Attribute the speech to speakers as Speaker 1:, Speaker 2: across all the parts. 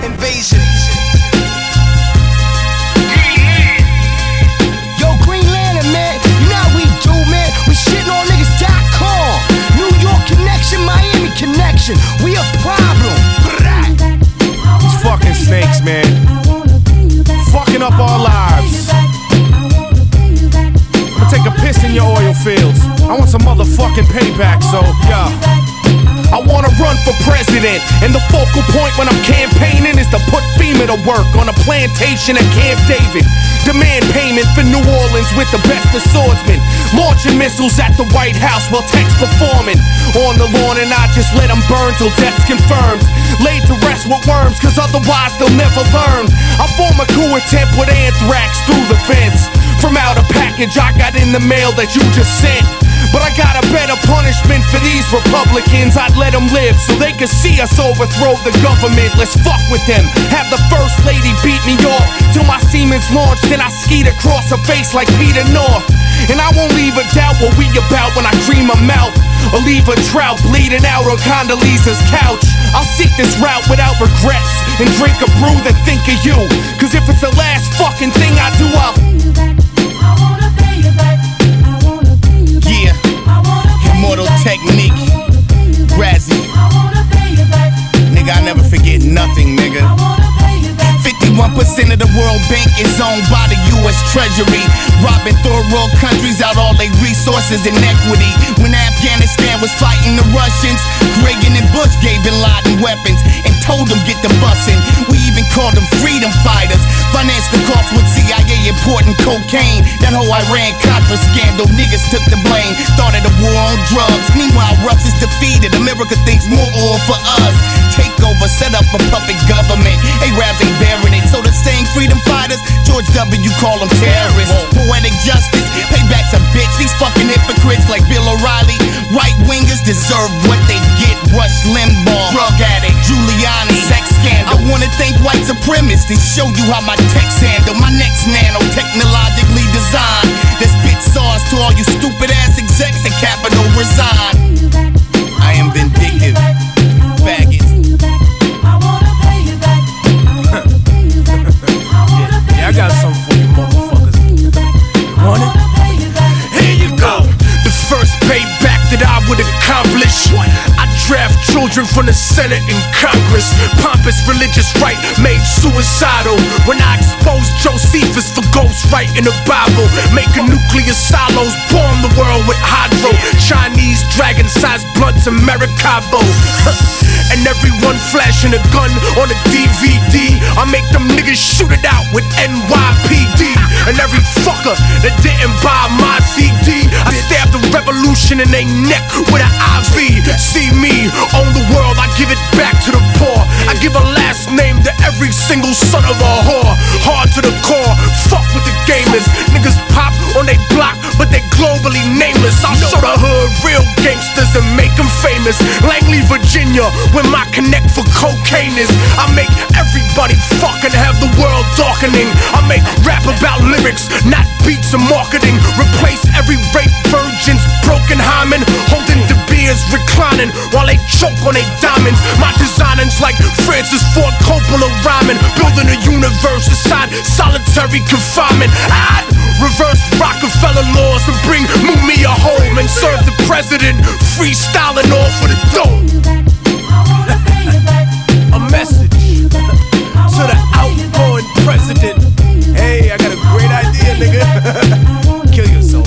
Speaker 1: Invasion.
Speaker 2: Yo, Green Lantern, man. You know how we do, man. We shitting on niggas.com. New York connection, Miami connection. We a problem.
Speaker 3: These fucking snakes, man. Fucking up our lives. I'ma take a piss in your oil fields. I want some motherfucking payback, so, yeah. I wanna run for president, and the focal point when I'm campaigning is to put FEMA to work on a plantation at Camp David. Demand payment for New Orleans with the best of swordsmen. Launching missiles at the White House while techs performing on the lawn, and I just let them burn till death's confirmed. Laid to rest with worms, cause otherwise they'll never learn. I form a coup attempt with anthrax through the fence. From out a package I got in the mail that you just sent. But I got a better punishment for these Republicans. I'd let them live so they could see us overthrow the government. Let's fuck with them. Have the first lady beat me off till my semen's launched. Then I skied across her face like Peter North. And I won't leave a doubt what we about when I cream her mouth. Or leave a drought bleeding out on Condoleezza's couch. I'll seek this route without regrets and drink a brew then think of you. Cause if it's the last fucking thing I do, I'll
Speaker 1: Immortal Technique, Razzie. Nigga, I never forget nothing, nigga. 51% of the World Bank is owned by the US Treasury. Robbing third world countries out all their resources and equity. When Afghanistan was fighting the Russians, Reagan and Bush gave Bin Laden weapons and told them get the bussin'. We even called them freedom fighters. Financed the cost with CIA importing cocaine. That whole Iran-Contra scandal, niggas took the blame. Started a war on drugs. Meanwhile, Russ is defeated. America thinks more oil for us. Take over, set up a puppet government. Arabs ain't bearing it. So the same freedom fighters, George W. call them terrorists. Poetic justice, payback's a bitch. These fucking hypocrites like Bill O'Reilly. Right-wingers deserve what they get. Rush Limbaugh, drug addict, Giuliani, sex scandal. I wanna thank white supremacists to show you how my text handle. My next nanotechnologically designed. That spit sauce to all you stupid ass execs at Capitol resign. I am vindictive, faggots.
Speaker 3: Yeah, I got something for you motherfuckers. Want it? Here you go. The first payback that I would accomplish. I draft children from the Senate and Congress. Pompous religious right made suicidal. When I exposed Josephus for ghostwriting the Bible. Making nuclear silos, bomb the world with hydro. Chinese dragon-sized blunts in Maracaibo. And everyone flashing a gun on a DVD. I make them niggas shoot it out with NYPD. And every fucker that didn't buy my CD, I stab the revolution in their neck with an IV. See me, own the world, I give it back to the poor. I give a last name to every single son of a whore. Hard to the core, fuck with the gamers. Niggas pop on they block, but they globally nameless. I'll show the hood real gangsters and make them famous. Langley, Virginia, where my connect for cocaine is. I make everybody fucking have the world darkening. I make rap about lyrics, not beats and marketing. Replace every rape virgin's broken hymen. Holding the beers, reclining while they choke on their diamonds. My designing's like Francis Ford Coppola rhyming. Building a universe inside solitary confinement. I'd reverse Rockefeller laws and bring Mumia home and serve the president, freestyling off for the dough. A message to the outgoing president. Hey, I got a great idea, nigga. Kill yourself.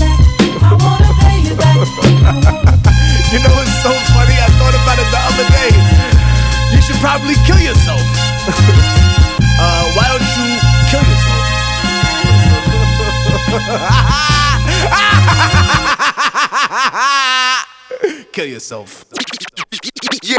Speaker 3: You know it's so funny, I thought about it the other day. You should probably kill yourself. Why don't you kill yourself? Kill yourself.